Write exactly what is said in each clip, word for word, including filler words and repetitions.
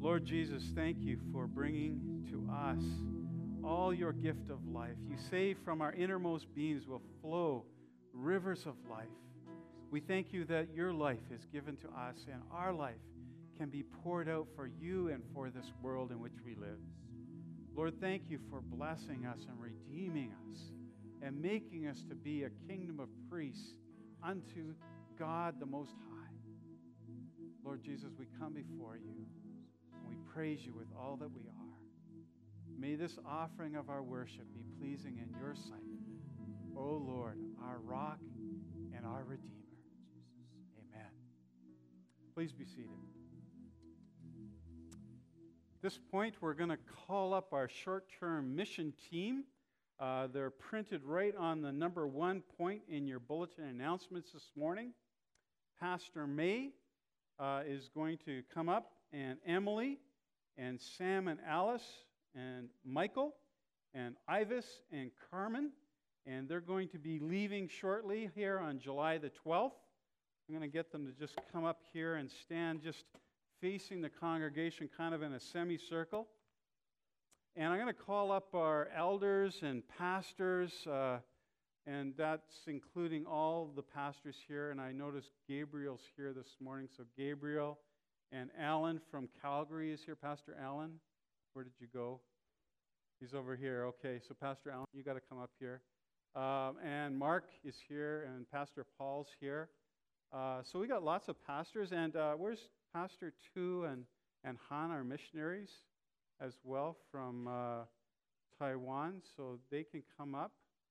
Lord Jesus, thank you for bringing to us all your gift of life. You say from our innermost beings will flow rivers of life. We thank you that your life is given to us and our life can be poured out for you and for this world in which we live. Lord, thank you for blessing us and redeeming us and making us to be a kingdom of priests unto God the Most High. Lord Jesus, we come before you and we praise you with all that we are. May this offering of our worship be pleasing in your sight, O Lord, our rock and our Redeemer. Amen. Please be seated. At this point, we're going to call up our short-term mission team. Uh, they're printed right on the number one point in your bulletin announcements this morning. Pastor May uh, is going to come up, and Emily, and Sam and Alice, and Michael, and Ivis, and Carmen, and they're going to be leaving shortly here on July the twelfth. I'm going to get them to just come up here and stand just facing the congregation kind of in a semicircle. And I'm going to call up our elders and pastors, uh, and that's including all the pastors here. And I noticed Gabriel's here this morning. So Gabriel and Alan from Calgary is here. Pastor Alan, where did you go? He's over here. Okay, so Pastor Alan, you got to come up here. Um, and Mark is here, and Pastor Paul's here. Uh, so we got lots of pastors. And uh, where's Pastor Tu and, and Han, our missionaries, as well from uh, Taiwan, so they can come up.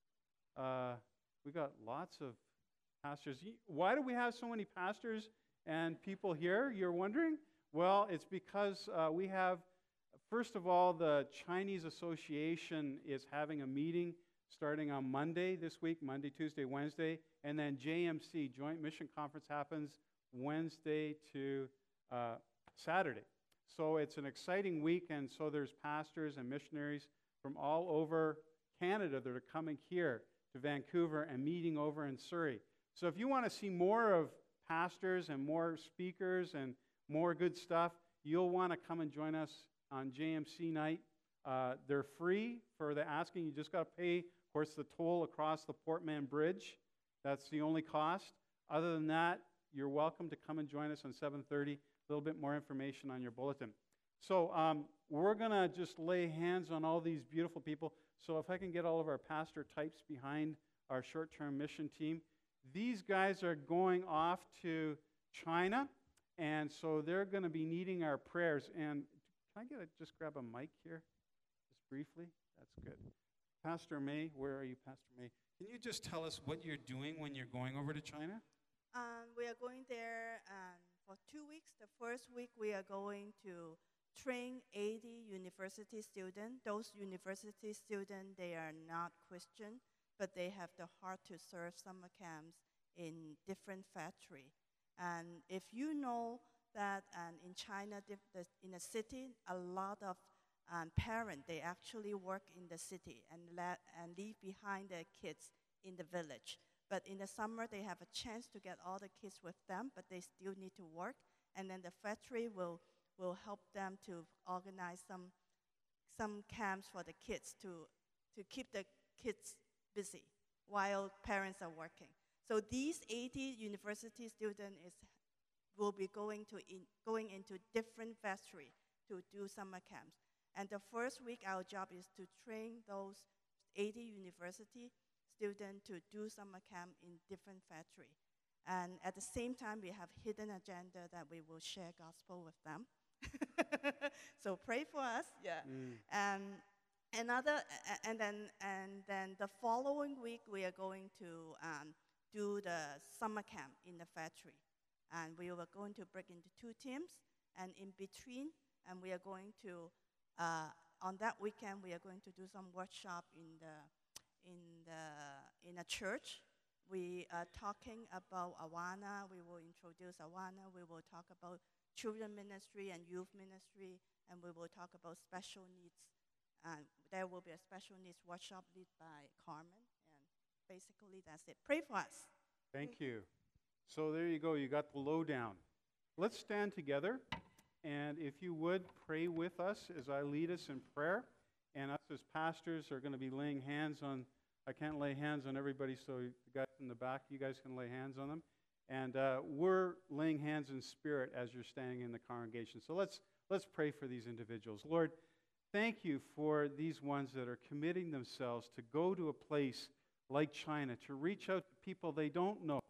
Uh, we got lots of pastors. Why do we have so many pastors and people here, you're wondering? Well, it's because uh, we have, first of all, the Chinese Association is having a meeting starting on Monday this week, Monday, Tuesday, Wednesday, and then J M C, Joint Mission Conference, happens Wednesday to uh, Saturday. So it's an exciting week, and so there's pastors and missionaries from all over Canada that are coming here to Vancouver and meeting over in Surrey. So if you want to see more of pastors and more speakers and more good stuff, you'll want to come and join us on J M C night. Uh, they're free for the asking. You just got to pay, of course, the toll across the Portman Bridge. That's the only cost. Other than that, you're welcome to come and join us on seven thirty. A little bit more information on your bulletin. So um, we're going to just lay hands on all these beautiful people. So if I can get all of our pastor types behind our short-term mission team. These guys are going off to China, and so they're going to be needing our prayers. And can I get a, just grab a mic here, just briefly? That's good. Pastor May, where are you, Pastor May? Can you just tell us what you're doing when you're going over to China? Um, we are going there um, for two weeks. The first week we are going to train eighty university students. Those university students, they are not Christian, but they have the heart to serve summer camps in different factories. And if you know that um, in China, the, the, in a city, a lot of um, parents, they actually work in the city and, let, and leave behind their kids in the village. But in the summer, they have a chance to get all the kids with them, but they still need to work. And then the factory will, will help them to organize some, some camps for the kids to, to keep the kids busy while parents are working. So these eighty university students is, will be going, to in, going into different factories to do summer camps. And the first week, our job is to train those eighty university students to do summer camp in different factories. And at the same time, we have hidden agenda that we will share gospel with them. So pray for us. Yeah. Mm. And another, and then and then the following week, we are going to um, do the summer camp in the factory. And we were going to break into two teams, and in between, and we are going to, uh, on that weekend, we are going to do some workshop in the in the in a church. We are talking about Awana. We will introduce Awana. We will talk about children ministry and youth ministry, and we will talk about special needs. And there will be a special needs workshop led by Carmen, and basically that's it. Pray for us. Thank you. So there you go. You got the lowdown. Let's stand together, And if you would, pray with us as I lead us in prayer. And us as pastors are going to be laying hands on, I can't lay hands on everybody, so the guys in the back, you guys can lay hands on them. And uh, we're laying hands in spirit as you're standing in the congregation. So let's let's pray for these individuals. Lord, thank you for these ones that are committing themselves to go to a place like China, to reach out to people they don't know,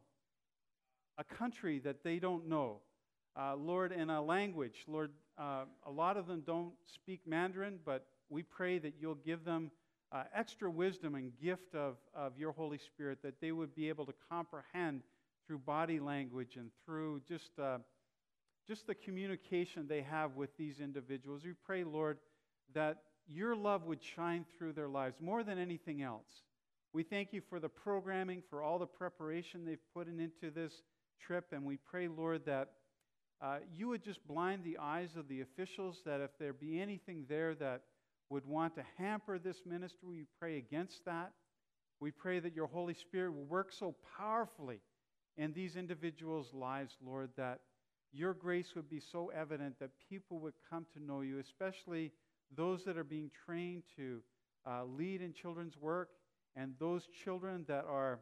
a country that they don't know. Uh, Lord, in a language, Lord, uh, a lot of them don't speak Mandarin, but we pray that you'll give them uh, extra wisdom and gift of, of your Holy Spirit, that they would be able to comprehend through body language and through just, uh, just the communication they have with these individuals. We pray, Lord, that your love would shine through their lives more than anything else. We thank you for the programming, for all the preparation they've put in into this trip, and we pray, Lord, that uh, you would just blind the eyes of the officials, that if there be anything there that would want to hamper this ministry, we pray against that. We pray that your Holy Spirit will work so powerfully in these individuals' lives, Lord, that your grace would be so evident that people would come to know you, especially those that are being trained to uh, lead in children's work, and those children that are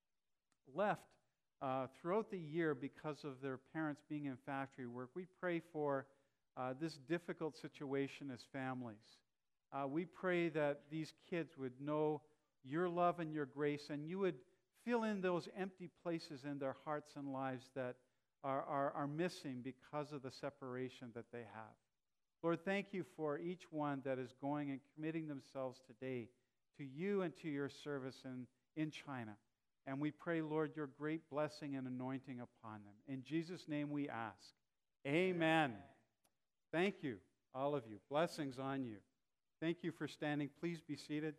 left uh, throughout the year because of their parents being in factory work. We pray for uh, this difficult situation as families. Uh, we pray that these kids would know your love and your grace, and you would fill in those empty places in their hearts and lives that are, are, are missing because of the separation that they have. Lord, thank you for each one that is going and committing themselves today to you and to your service in, in China. And we pray, Lord, your great blessing and anointing upon them. In Jesus' name we ask. Amen. Thank you, all of you. Blessings on you. Thank you for standing. Please be seated.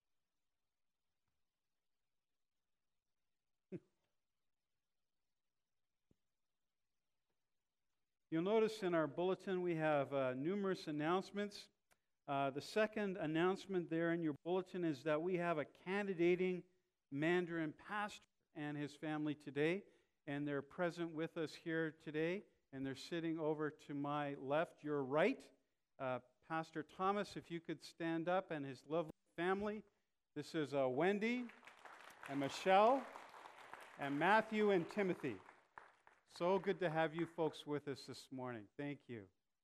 You'll notice in our bulletin we have uh, numerous announcements. Uh, the second announcement there in your bulletin is that we have a candidating Mandarin pastor and his family today, and they're present with us here today, and they're sitting over to my left, your right. Uh, Pastor Thomas, if you could stand up, and his lovely family. This is uh, Wendy and Michelle and Matthew and Timothy. So good to have you folks with us this morning. Thank you.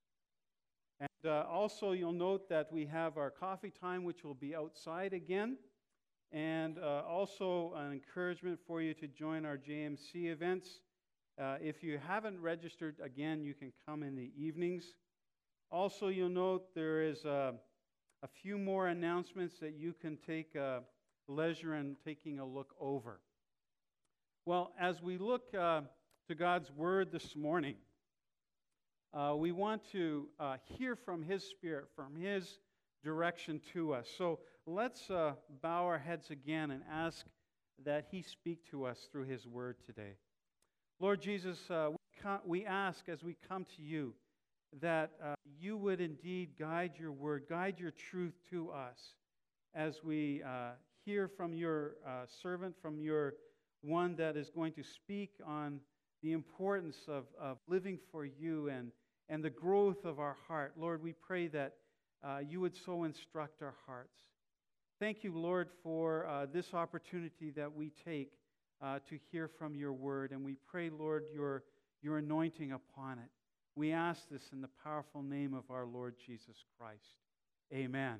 And uh, also, you'll note that we have our coffee time, which will be outside again. And uh, also an encouragement for you to join our J M C events. Uh, if you haven't registered, again, you can come in the evenings. Also, you'll note there is uh, a few more announcements that you can take uh, leisure in taking a look over. Well, as we look uh, to God's Word this morning, uh, we want to uh, hear from His Spirit, from His direction to us. So let's uh, bow our heads again and ask that He speak to us through His Word today. Lord Jesus, uh, we, come, we ask as we come to you that uh, you would indeed guide your Word, guide your truth to us as we uh, hear from your uh, servant, from your one that is going to speak on the importance of, of living for you and, and the growth of our heart. Lord, we pray that uh, you would so instruct our hearts. Thank you, Lord, for uh, this opportunity that we take uh, to hear from your word. And we pray, Lord, your, your anointing upon it. We ask this in the powerful name of our Lord Jesus Christ. Amen.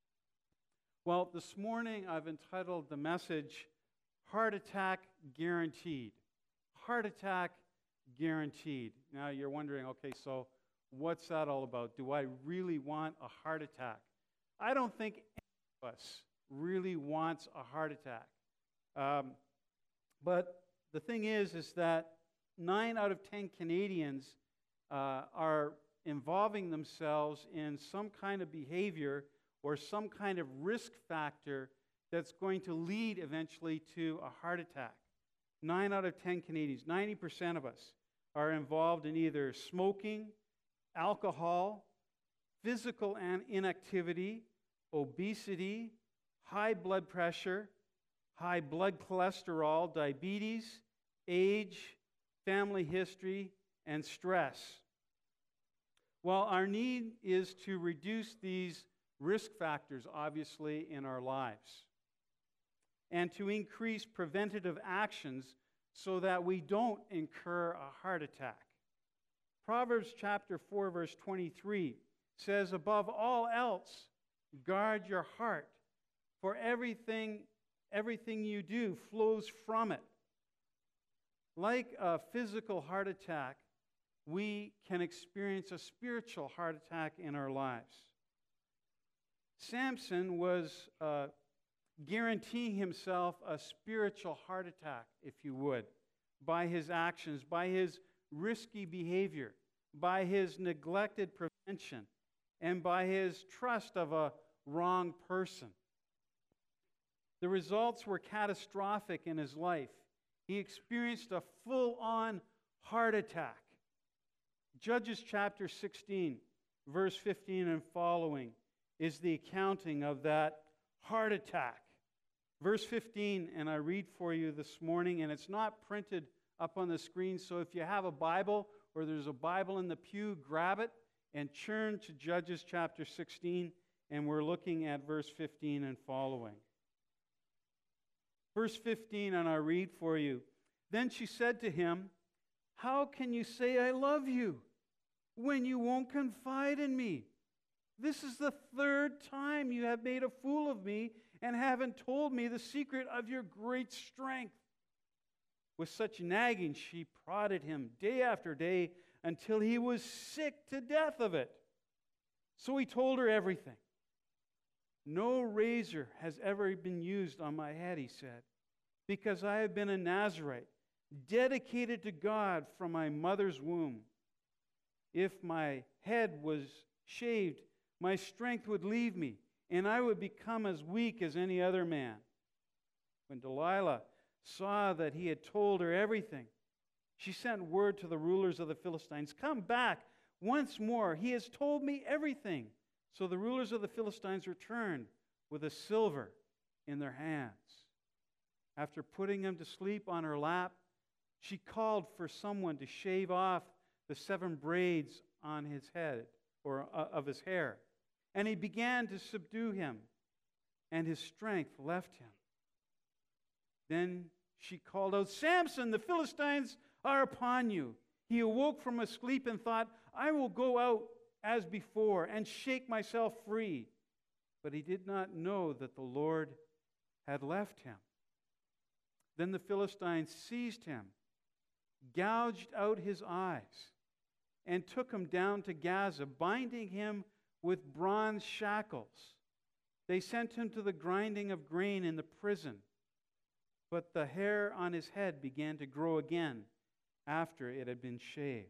Well, this morning I've entitled the message, Heart Attack Guaranteed. Heart attack guaranteed. Now you're wondering, okay, so what's that all about? Do I really want a heart attack? I don't think any of us really wants a heart attack. Um, but the thing is, is that nine out of ten Canadians uh, are involving themselves in some kind of behavior or some kind of risk factor that's going to lead eventually to a heart attack. Nine out of ten Canadians, ninety percent of us, are involved in either smoking, alcohol, physical and inactivity, obesity, high blood pressure, high blood cholesterol, diabetes, age, family history, and stress. Well, our need is to reduce these risk factors, obviously, in our lives, and to increase preventative actions so that we don't incur a heart attack. Proverbs chapter four, verse twenty-three says, above all else, guard your heart, for everything, everything you do flows from it. Like a physical heart attack, we can experience a spiritual heart attack in our lives. Samson was uh, guaranteeing himself a spiritual heart attack, if you would, by his actions, by his risky behavior, by his neglected prevention, and by his trust of a wrong person. The results were catastrophic in his life. He experienced a full-on heart attack. Judges chapter sixteen, verse fifteen and following is the accounting of that heart attack. Verse fifteen, and I read for you this morning, and it's not printed up on the screen, so if you have a Bible or there's a Bible in the pew, grab it and turn to Judges chapter sixteen, and we're looking at verse fifteen and following. Verse fifteen, and I read for you. Then she said to him, how can you say I love you when you won't confide in me? This is the third time you have made a fool of me and haven't told me the secret of your great strength. With such nagging, she prodded him day after day until he was sick to death of it. So he told her everything. No razor has ever been used on my head, he said, because I have been a Nazirite, dedicated to God from my mother's womb. If my head was shaved, my strength would leave me, and I would become as weak as any other man. When Delilah saw that he had told her everything, she sent word to the rulers of the Philistines, come back once more. He has told me everything. So the rulers of the Philistines returned with a silver in their hands. After putting him to sleep on her lap, she called for someone to shave off the seven braids on his head, or uh, of his hair. And he began to subdue him, and his strength left him. Then she called out, Samson, the Philistines are upon you. He awoke from his sleep and thought, I will go out as before and shake myself free. But he did not know that the Lord had left him. Then the Philistines seized him, gouged out his eyes, and took him down to Gaza, binding him with bronze shackles. They sent him to the grinding of grain in the prison, but the hair on his head began to grow again after it had been shaved.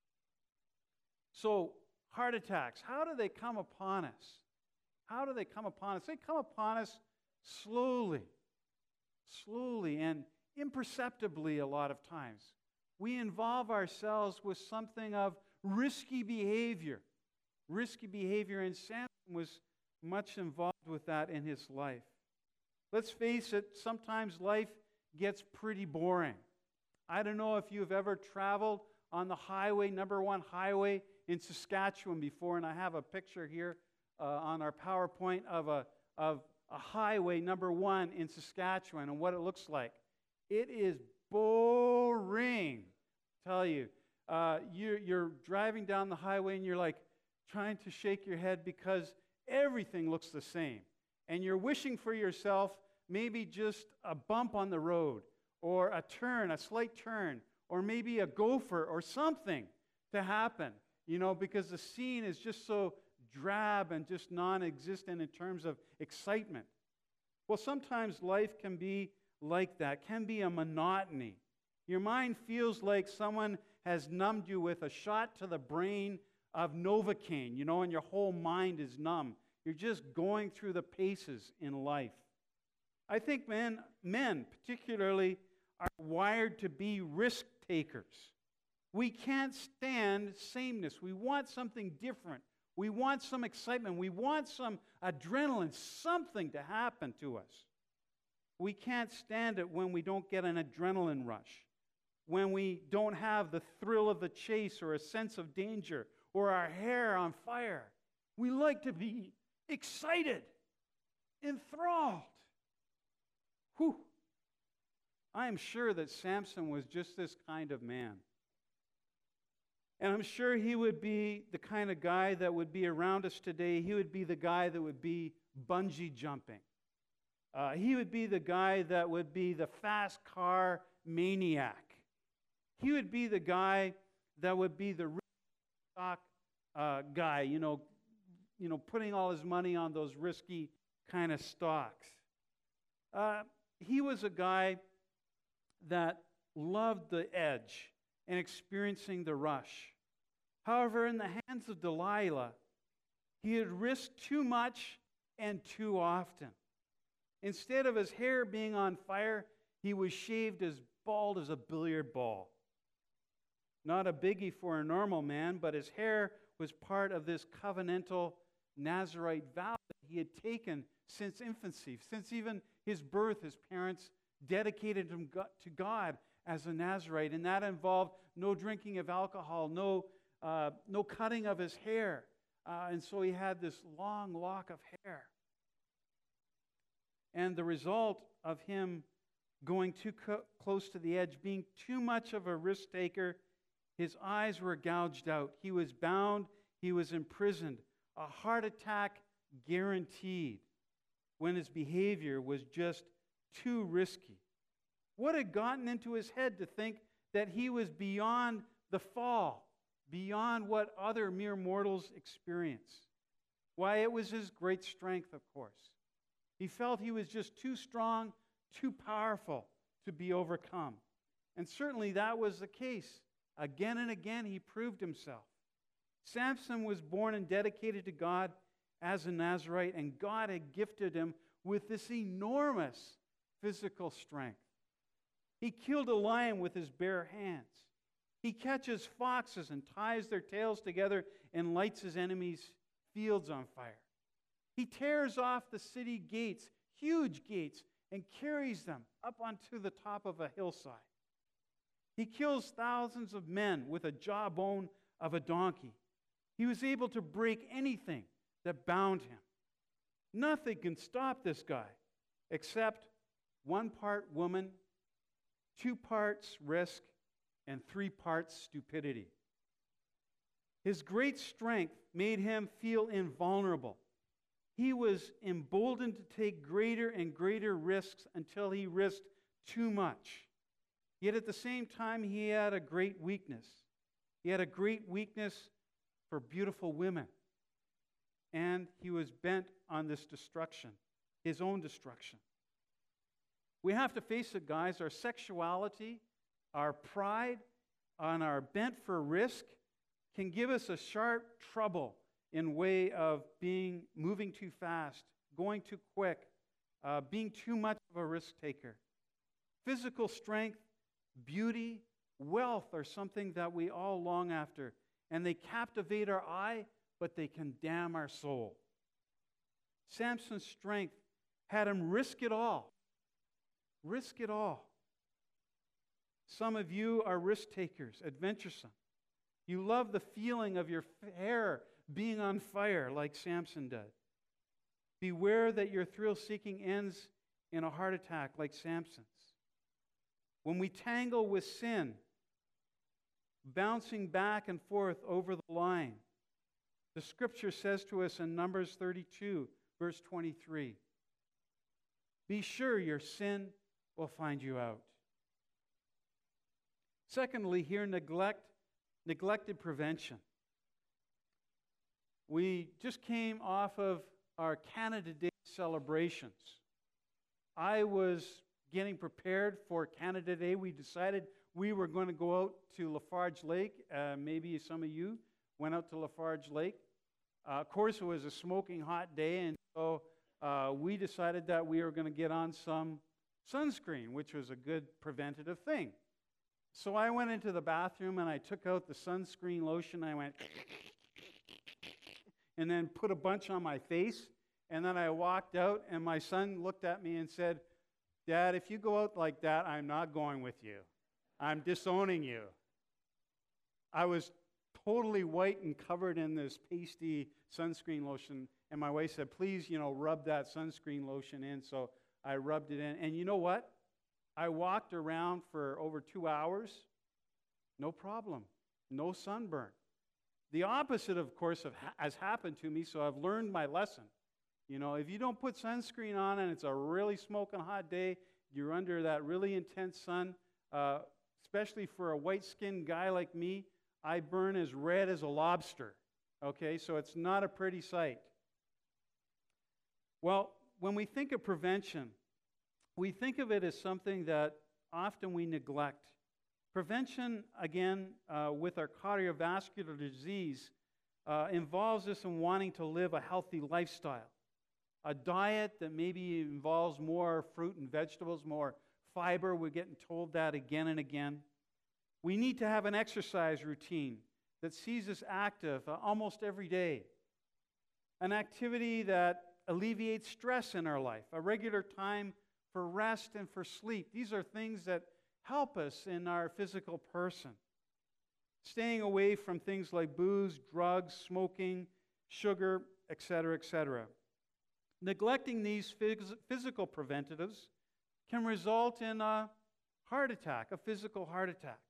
So, heart attacks, how do they come upon us? How do they come upon us? They come upon us slowly, slowly and imperceptibly a lot of times. We involve ourselves with something of risky behavior. Risky behavior, and Samson was much involved with that in his life. Let's face it, sometimes life gets pretty boring. I don't know if you've ever traveled on the highway, number one highway in Saskatchewan before, and I have a picture here uh, on our PowerPoint of a, of a highway number one in Saskatchewan and what it looks like. It is boring, I tell you. Uh, you're, you're driving down the highway and you're like trying to shake your head because everything looks the same. And you're wishing for yourself maybe just a bump on the road, or a turn, a slight turn, or maybe a gopher or something to happen, you know, because the scene is just so drab and just non-existent in terms of excitement. Well, sometimes life can be like that, can be a monotony. Your mind feels like someone has numbed you with a shot to the brain of Novocaine, you know, and your whole mind is numb. You're just going through the paces in life. I think men, men particularly, are wired to be risk takers. We can't stand sameness. We want something different. We want some excitement. We want some adrenaline, something to happen to us. We can't stand it when we don't get an adrenaline rush, when we don't have the thrill of the chase or a sense of danger, or our hair on fire. We like to be excited, enthralled. Whew. I am sure that Samson was just this kind of man. And I'm sure he would be the kind of guy that would be around us today. He would be the guy that would be bungee jumping. Uh, he would be the guy that would be the fast car maniac. He would be the guy that would be the stock uh, guy, you know, you know, putting all his money on those risky kind of stocks. Uh, he was a guy that loved the edge and experiencing the rush. However, in the hands of Delilah, he had risked too much and too often. Instead of his hair being on fire, he was shaved as bald as a billiard ball. Not a biggie for a normal man, but his hair was part of this covenantal Nazirite vow that he had taken since infancy. Since even his birth, his parents dedicated him to God as a Nazirite, and that involved no drinking of alcohol, no, uh, no cutting of his hair. Uh, and so he had this long lock of hair. And the result of him going too co- close to the edge, being too much of a risk taker, his eyes were gouged out. He was bound. He was imprisoned. A heart attack guaranteed when his behavior was just too risky. What had gotten into his head to think that he was beyond the fall, beyond what other mere mortals experience? Why, it was his great strength, of course. He felt he was just too strong, too powerful to be overcome. And certainly that was the case. Again and again, he proved himself. Samson was born and dedicated to God as a Nazirite, and God had gifted him with this enormous physical strength. He killed a lion with his bare hands. He catches foxes and ties their tails together and lights his enemies' fields on fire. He tears off the city gates, huge gates, and carries them up onto the top of a hillside. He kills thousands of men with a jawbone of a donkey. He was able to break anything that bound him. Nothing can stop this guy except one part woman, two parts risk, and three parts stupidity. His great strength made him feel invulnerable. He was emboldened to take greater and greater risks until he risked too much. Yet at the same time, he had a great weakness. He had a great weakness for beautiful women. And he was bent on this destruction, his own destruction. We have to face it, guys. Our sexuality, our pride, and our bent for risk can give us a sharp trouble in way of being moving too fast, going too quick, uh, being too much of a risk taker. Physical strength, beauty, wealth are something that we all long after, and they captivate our eye, but they condemn our soul. Samson's strength had him risk it all. Risk it all. Some of you are risk takers, adventuresome. You love the feeling of your hair being on fire like Samson did. Beware that your thrill-seeking ends in a heart attack like Samson's. When we tangle with sin, bouncing back and forth over the line, the scripture says to us in Numbers thirty-two, verse twenty-three, be sure your sin will find you out. Secondly, here, neglect, neglected prevention. We just came off of our Canada Day celebrations. I was getting prepared for Canada Day. We decided we were going to go out to Lafarge Lake. Uh, maybe some of you went out to Lafarge Lake. Uh, of course, it was a smoking hot day, and so uh, we decided that we were going to get on some sunscreen, which was a good preventative thing. So I went into the bathroom and I took out the sunscreen lotion. I went and then put a bunch on my face. And then I walked out, and my son looked at me and said, Dad, if you go out like that, I'm not going with you. I'm disowning you. I was totally white and covered in this pasty sunscreen lotion. And my wife said, please, you know, rub that sunscreen lotion in. So I rubbed it in. And you know what? I walked around for over two hours. No problem. No sunburn. The opposite, of course, of ha- has happened to me, so I've learned my lesson. You know, if you don't put sunscreen on and it's a really smoking hot day, you're under that really intense sun, uh, especially for a white-skinned guy like me, I burn as red as a lobster. Okay, so it's not a pretty sight. Well, when we think of prevention, we think of it as something that often we neglect. Prevention, again, uh, with our cardiovascular disease, uh, involves us in wanting to live a healthy lifestyle. A diet that maybe involves more fruit and vegetables, more fiber. We're getting told that again and again. We need to have an exercise routine that sees us active uh, almost every day. An activity that alleviates stress in our life. A regular time for rest and for sleep. These are things that help us in our physical person. Staying away from things like booze, drugs, smoking, sugar, et cetera, et cetera. Neglecting these phys- physical preventatives can result in a heart attack, a physical heart attack.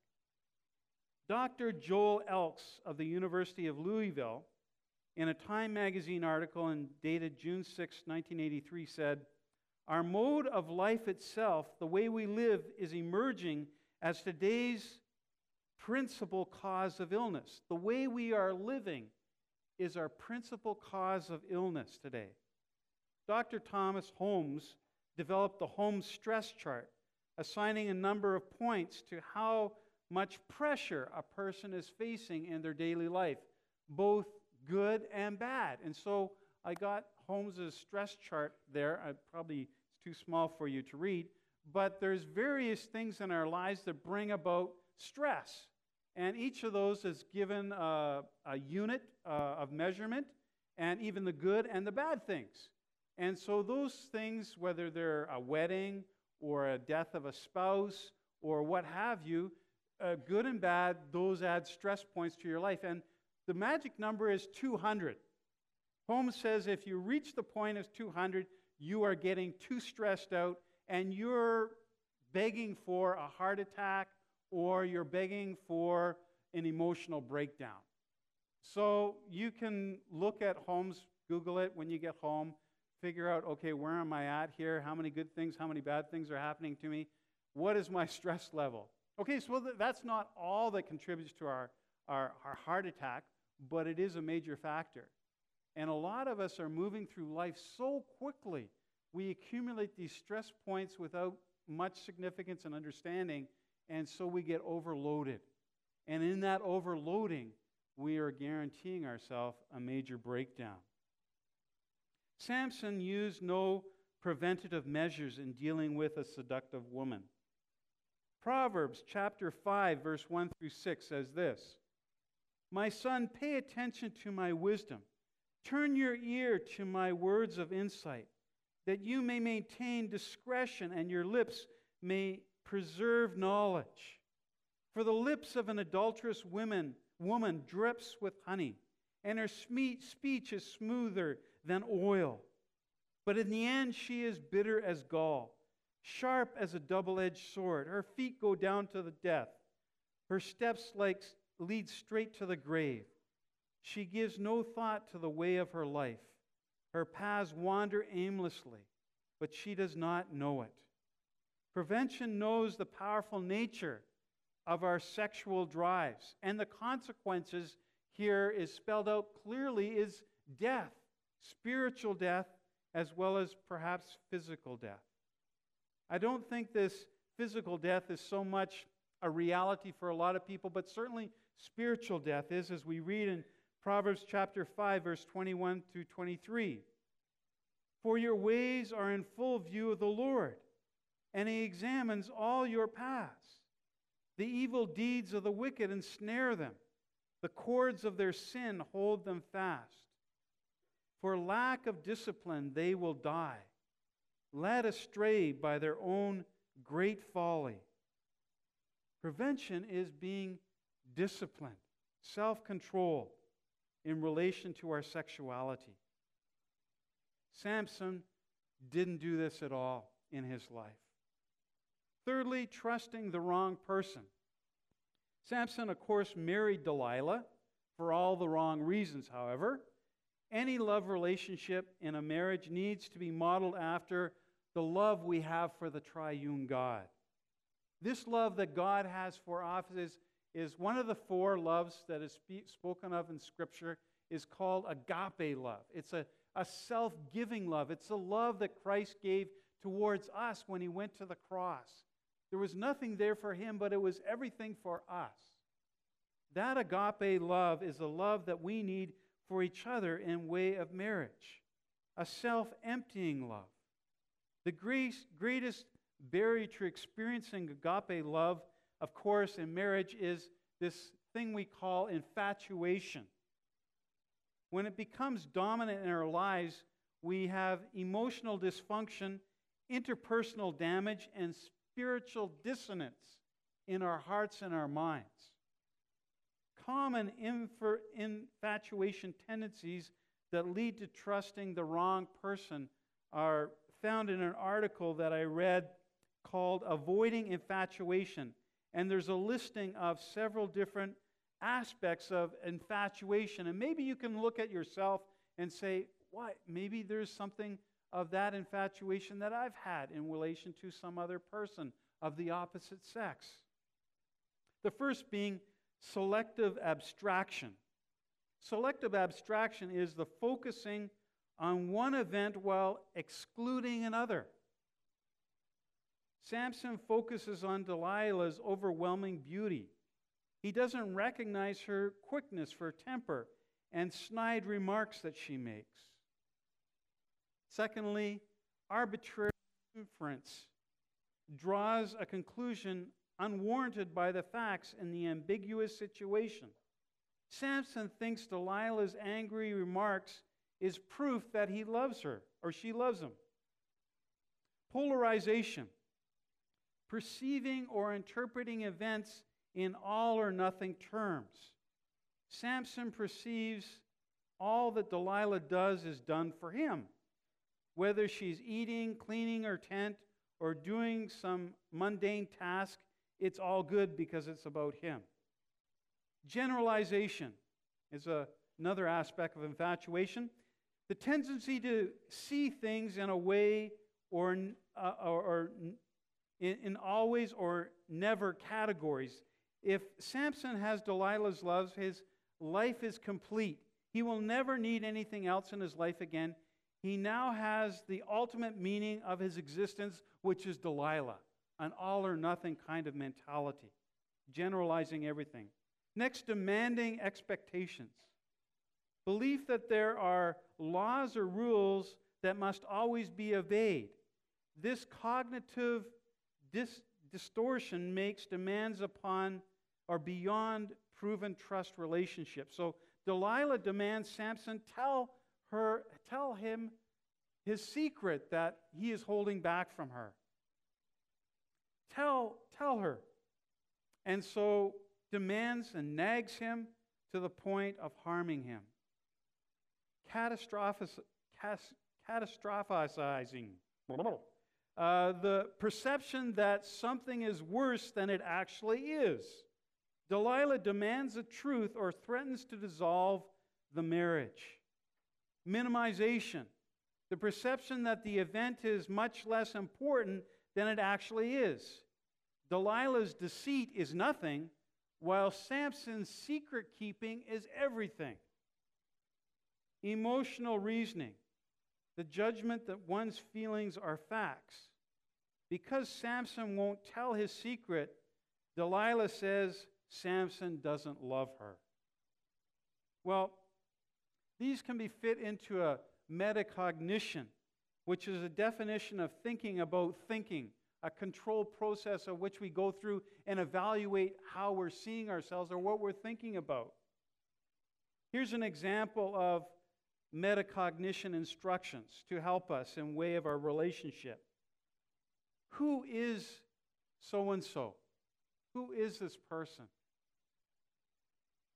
Doctor Joel Elks of the University of Louisville, in a Time magazine article and dated June sixth, nineteen eighty-three, said, "Our mode of life itself, the way we live, is emerging as today's principal cause of illness." The way we are living is our principal cause of illness today. Doctor Thomas Holmes developed the Holmes stress chart, assigning a number of points to how much pressure a person is facing in their daily life, both good and bad. And so I got Holmes's stress chart there. I probably it's too small for you to read, but there's various things in our lives that bring about stress. And each of those is given a, a unit uh, of measurement, and even the good and the bad things. And so those things, whether they're a wedding or a death of a spouse or what have you, uh, good and bad, those add stress points to your life. And the magic number is two hundred. Holmes says if you reach the point of two hundred, you are getting too stressed out and you're begging for a heart attack or you're begging for an emotional breakdown. So you can look at Holmes, Google it when you get home, figure out, okay, where am I at here? How many good things, how many bad things are happening to me? What is my stress level? Okay, so th- that's not all that contributes to our, our, our heart attack, but it is a major factor. And a lot of us are moving through life so quickly, we accumulate these stress points without much significance and understanding, and so we get overloaded. And in that overloading, we are guaranteeing ourselves a major breakdown. Samson used no preventative measures in dealing with a seductive woman. Proverbs chapter five, verse one through six says this, "My son, pay attention to my wisdom. Turn your ear to my words of insight, that you may maintain discretion and your lips may preserve knowledge. For the lips of an adulterous woman, woman drips with honey, and her sme- speech is smoother than oil. But in the end she is bitter as gall, sharp as a double-edged sword. Her feet go down to the death. Her steps like lead straight to the grave. She gives no thought to the way of her life. Her paths wander aimlessly, but she does not know it." Prevention knows the powerful nature of our sexual drives, and the consequences here is spelled out clearly is death, spiritual death, as well as perhaps physical death. I don't think this physical death is so much a reality for a lot of people, but certainly spiritual death is, as we read in Proverbs chapter five, verse twenty-one through twenty-three. "For your ways are in full view of the Lord, and He examines all your paths. The evil deeds of the wicked ensnare them. The cords of their sin hold them fast. For lack of discipline they will die, led astray by their own great folly." Prevention is being disciplined. self-control in relation to our sexuality. Samson didn't do this at all in his life. Thirdly, trusting the wrong person. Samson, of course, married Delilah for all the wrong reasons, however. Any love relationship in a marriage needs to be modeled after the love we have for the triune God. This love that God has for us is, is one of the four loves that is spe- spoken of in Scripture, is called agape love. It's a, a self-giving love. It's a love that Christ gave towards us when he went to the cross. There was nothing there for him, but it was everything for us. That agape love is a love that we need for each other in way of marriage, a self-emptying love. The greatest, greatest barrier to experiencing agape love, of course, in marriage is this thing we call infatuation. When it becomes dominant in our lives, we have emotional dysfunction, interpersonal damage, and spiritual dissonance in our hearts and our minds. Common infer- infatuation tendencies that lead to trusting the wrong person are found in an article that I read called Avoiding Infatuation. And there's a listing of several different aspects of infatuation. And maybe you can look at yourself and say, what? Maybe there's something of that infatuation that I've had in relation to some other person of the opposite sex. The first being selective abstraction. Selective abstraction is the focusing on one event while excluding another. Samson focuses on Delilah's overwhelming beauty. He doesn't recognize her quickness, her temper, and snide remarks that she makes. Secondly, arbitrary inference draws a conclusion unwarranted by the facts in the ambiguous situation. Samson thinks Delilah's angry remarks is proof that he loves her, or she loves him. Polarization, perceiving or interpreting events in all or nothing terms. Samson perceives all that Delilah does is done for him. Whether she's eating, cleaning her tent, or doing some mundane task, it's all good because it's about him. Generalization is a, another aspect of infatuation. The tendency to see things in a way or, uh, or, or in, in always or never categories. If Samson has Delilah's love, his life is complete. He will never need anything else in his life again. He now has the ultimate meaning of his existence, which is Delilah, an all or nothing kind of mentality, generalizing everything. Next, demanding expectations. Belief that there are laws or rules that must always be obeyed. This cognitive dis- distortion makes demands upon or beyond proven trust relationships. So Delilah demands Samson tell her, tell him his secret that he is holding back from her. Tell, tell her. And so demands and nags him to the point of harming him. Catastrophic, catastrophizing. Uh, the perception that something is worse than it actually is. Delilah demands the truth or threatens to dissolve the marriage. Minimization. The perception that the event is much less important than it actually is. Delilah's deceit is nothing, while Samson's secret keeping is everything. Emotional reasoning. The judgment that one's feelings are facts. Because Samson won't tell his secret, Delilah says Samson doesn't love her. Well, these can be fit into a metacognition, which is a definition of thinking about thinking, a controlled process of which we go through and evaluate how we're seeing ourselves or what we're thinking about. Here's an example of metacognition instructions to help us in way of our relationship. Who is so-and-so? Who is this person?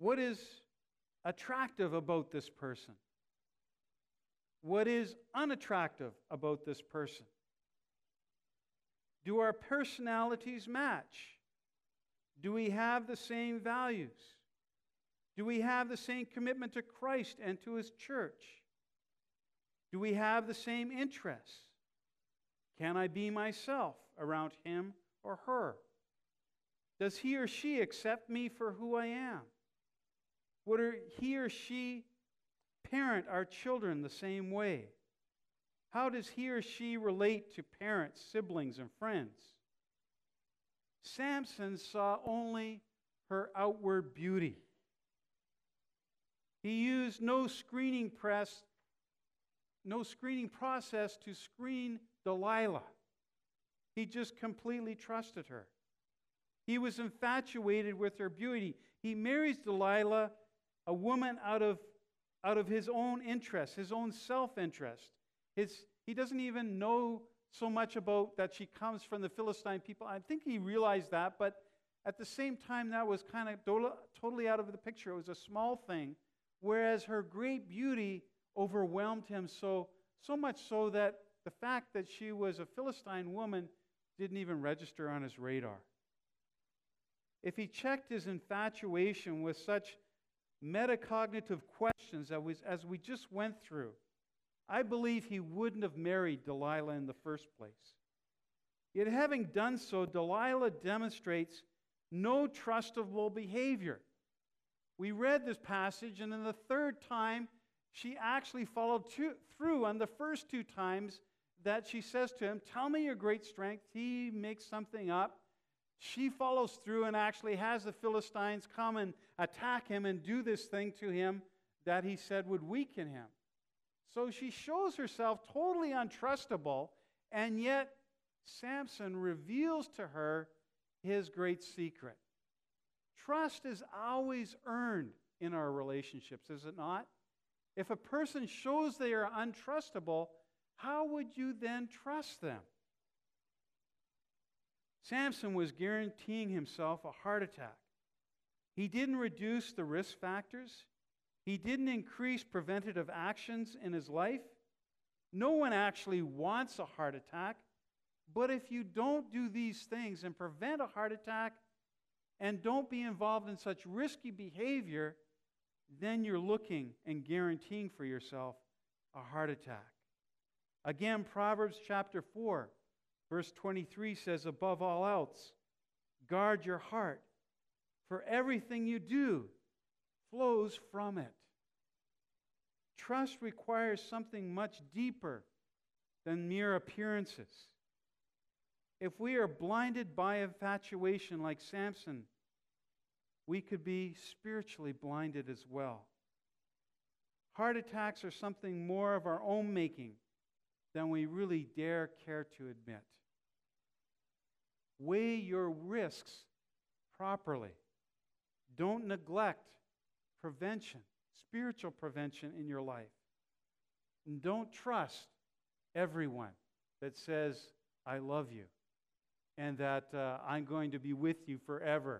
What is attractive about this person? What is unattractive about this person? Do our personalities match? Do we have the same values? Do we have the same commitment to Christ and to His church? Do we have the same interests? Can I be myself around him or her? Does he or she accept me for who I am? Would he or she parent our children the same way? How does he or she relate to parents, siblings, and friends? Samson saw only her outward beauty. He used no screening press, no screening process to screen Delilah. He just completely trusted her. He was infatuated with her beauty. He marries Delilah, a woman out of, out of his own interest, his own self-interest. His, he doesn't even know so much about that she comes from the Philistine people. I think he realized that, but at the same time, that was kind of totally out of the picture. It was a small thing, whereas her great beauty overwhelmed him so, so much so that the fact that she was a Philistine woman didn't even register on his radar. If he checked his infatuation with such metacognitive questions as we, as we just went through, I believe he wouldn't have married Delilah in the first place. Yet having done so, Delilah demonstrates no trustable behavior. We read this passage, and in the third time, she actually followed to, through on the first two times that she says to him, "Tell me your great strength." He makes something up. She follows through and actually has the Philistines come and attack him and do this thing to him that he said would weaken him. So she shows herself totally untrustable, and yet Samson reveals to her his great secret. Trust is always earned in our relationships, is it not? If a person shows they are untrustable, how would you then trust them? Samson was guaranteeing himself a heart attack. He didn't reduce the risk factors. He didn't increase preventative actions in his life. No one actually wants a heart attack. But if you don't do these things and prevent a heart attack and don't be involved in such risky behavior, then you're looking and guaranteeing for yourself a heart attack. Again, Proverbs chapter four, verse twenty-three says, "Above all else, guard your heart, for everything you do flows from it." Trust requires something much deeper than mere appearances. If we are blinded by infatuation like Samson, we could be spiritually blinded as well. Heart attacks are something more of our own making than we really dare care to admit. Weigh your risks properly. Don't neglect prevention, spiritual prevention in your life. And don't trust everyone that says, "I love you," and that uh, "I'm going to be with you forever."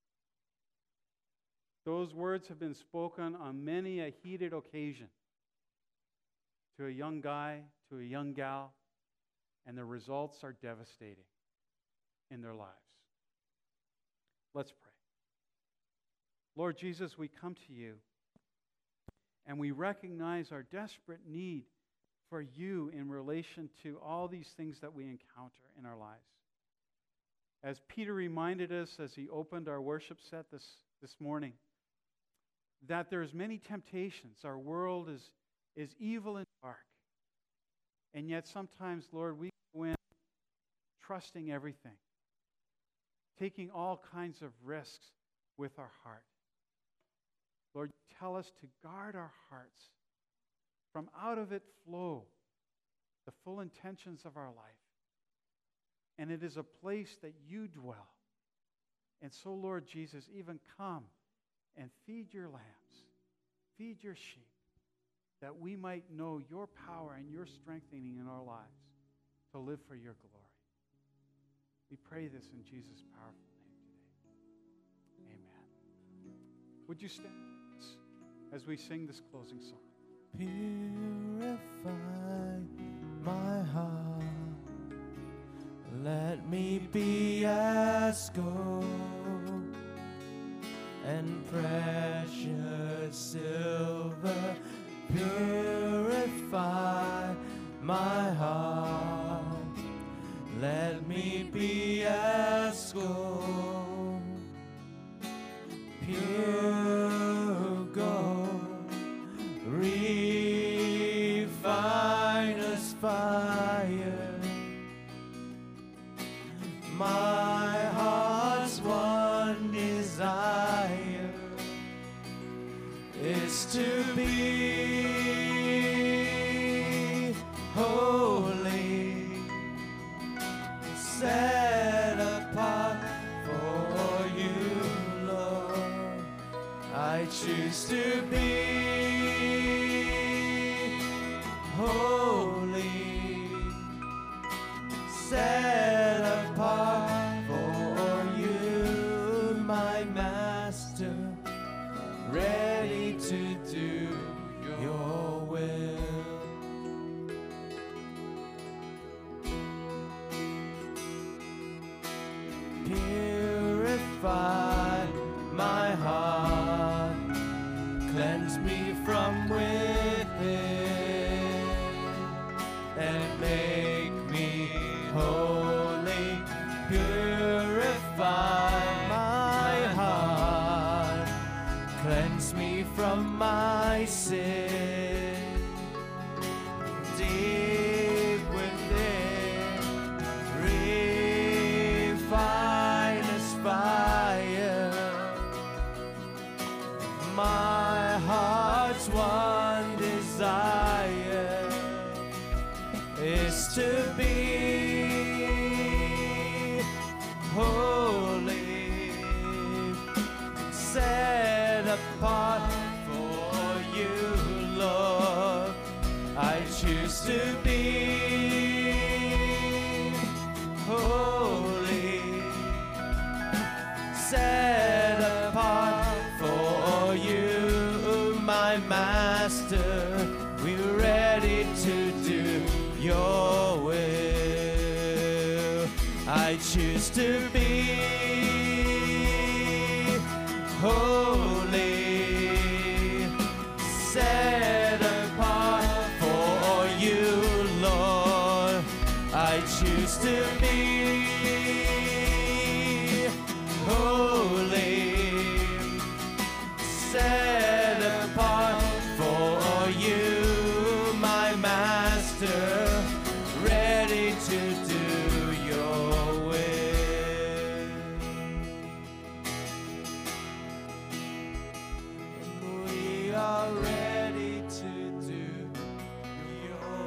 Those words have been spoken on many a heated occasion to a young guy, to a young gal, and the results are devastating in their lives. Let's pray. Lord Jesus, we come to you and we recognize our desperate need for you in relation to all these things that we encounter in our lives. As Peter reminded us as he opened our worship set this, this morning, that there's many temptations. Our world is, is evil and dark. And yet sometimes, Lord, we go in trusting everything, taking all kinds of risks with our heart. Lord, tell us to guard our hearts. From out of it flow the full intentions of our life. And it is a place that you dwell. And so, Lord Jesus, even come and feed your lambs, feed your sheep, that we might know your power and your strengthening in our lives to live for your glory. We pray this in Jesus' powerful name today. Amen. Would you stand with us as we sing this closing song? Purify my heart. Let me be as gold and precious silver. Purify my heart. Let me be as gold, pure gold, refiner's fire. My heart's one desire is to be holy, set apart for you, Lord. I choose to be holy, set apart for you, my Master, ready to do your will. Purify my heart, cleanse me from within, and make me holy. Purify my heart, cleanse me from my sin. Deep within, refiner's fire. My heart's one desire is to be holy, set apart for you, Lord. I choose to be holy, set apart for you, my Master. We're ready to do your will. I choose to be holy, set apart for you, Lord. I choose to be holy, set apart for you, my Master, ready to do your will. And we are ready to do your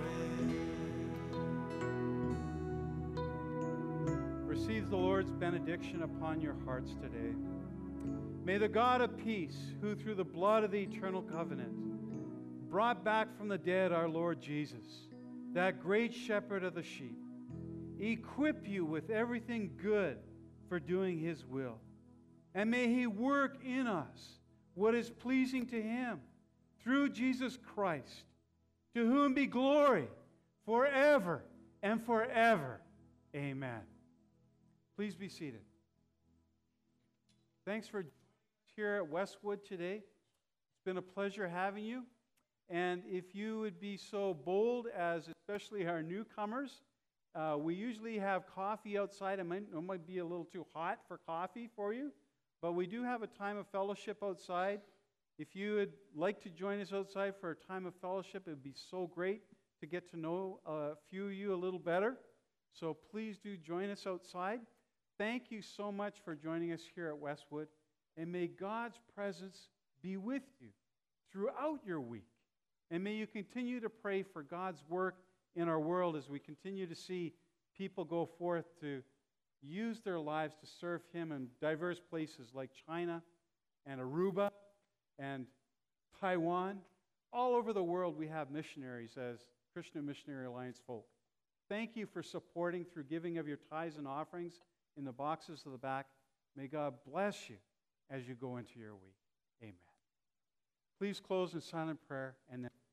will. Receive the Lord's benediction upon your hearts today. May the God of peace, who through the blood of the eternal covenant brought back from the dead our Lord Jesus, that great shepherd of the sheep, equip you with everything good for doing his will. And may he work in us what is pleasing to him through Jesus Christ, to whom be glory forever and forever. Amen. Please be seated. Thanks for here at Westwood today. It's been a pleasure having you. And if you would be so bold as, especially our newcomers, uh, we usually have coffee outside. It might, it might be a little too hot for coffee for you, but we do have a time of fellowship outside. If you would like to join us outside for a time of fellowship, it would be so great to get to know a few of you a little better. So please do join us outside. Thank you so much for joining us here at Westwood. And may God's presence be with you throughout your week. And may you continue to pray for God's work in our world as we continue to see people go forth to use their lives to serve Him in diverse places like China and Aruba and Taiwan. All over the world we have missionaries as Christian Missionary Alliance folk. Thank you for supporting through giving of your tithes and offerings in the boxes of the back. May God bless you as you go into your week. Please close in silent prayer and then